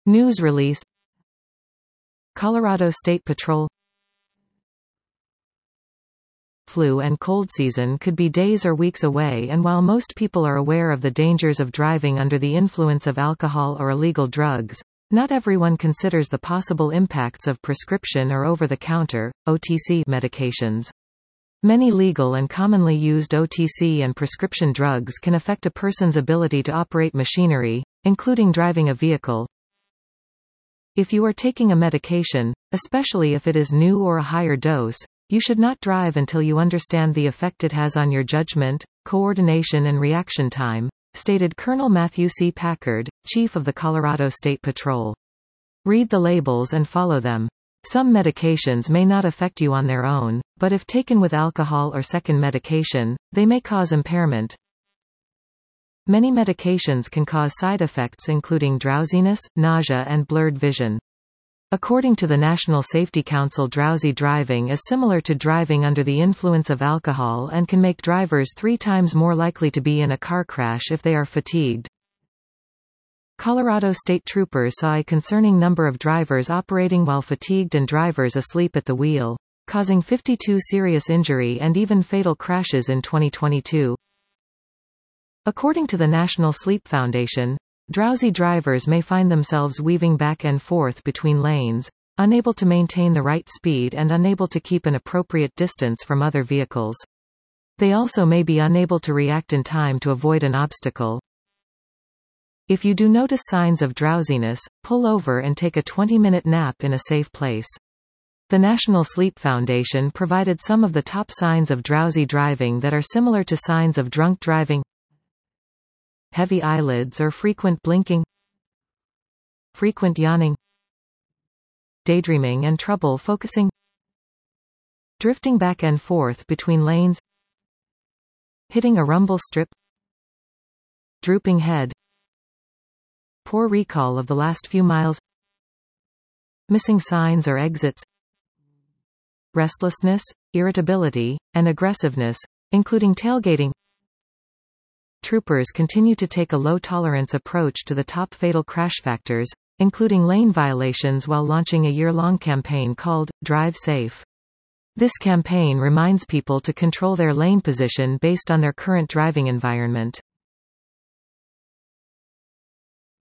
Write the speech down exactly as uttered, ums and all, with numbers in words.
News release. Colorado State Patrol. Flu and cold season could be days or weeks away, and while most people are aware of the dangers of driving under the influence of alcohol or illegal drugs, not everyone considers the possible impacts of prescription or over-the-counter, O T C, medications. Many legal and commonly used O T C and prescription drugs can affect a person's ability to operate machinery, including driving a vehicle. If you are taking a medication, especially if it is new or a higher dose, you should not drive until you understand the effect it has on your judgment, coordination and reaction time, stated Colonel Matthew C. Packard, Chief of the Colorado State Patrol. Read the labels and follow them. Some medications may not affect you on their own, but if taken with alcohol or second medication, they may cause impairment. Many medications can cause side effects including drowsiness, nausea and blurred vision. According to the National Safety Council, drowsy driving is similar to driving under the influence of alcohol and can make drivers three times more likely to be in a car crash if they are fatigued. Colorado State Troopers saw a concerning number of drivers operating while fatigued and drivers asleep at the wheel, causing fifty-two serious injury and even fatal crashes in twenty twenty-two. According to the National Sleep Foundation, drowsy drivers may find themselves weaving back and forth between lanes, unable to maintain the right speed and unable to keep an appropriate distance from other vehicles. They also may be unable to react in time to avoid an obstacle. If you do notice signs of drowsiness, pull over and take a twenty-minute nap in a safe place. The National Sleep Foundation provided some of the top signs of drowsy driving that are similar to signs of drunk driving: heavy eyelids or frequent blinking, frequent yawning, daydreaming and trouble focusing, drifting back and forth between lanes, hitting a rumble strip, drooping head, poor recall of the last few miles, missing signs or exits, restlessness, irritability, and aggressiveness, including tailgating. Troopers continue to take a low-tolerance approach to the top fatal crash factors, including lane violations, while launching a year-long campaign called Drive Safe. This campaign reminds people to control their lane position based on their current driving environment.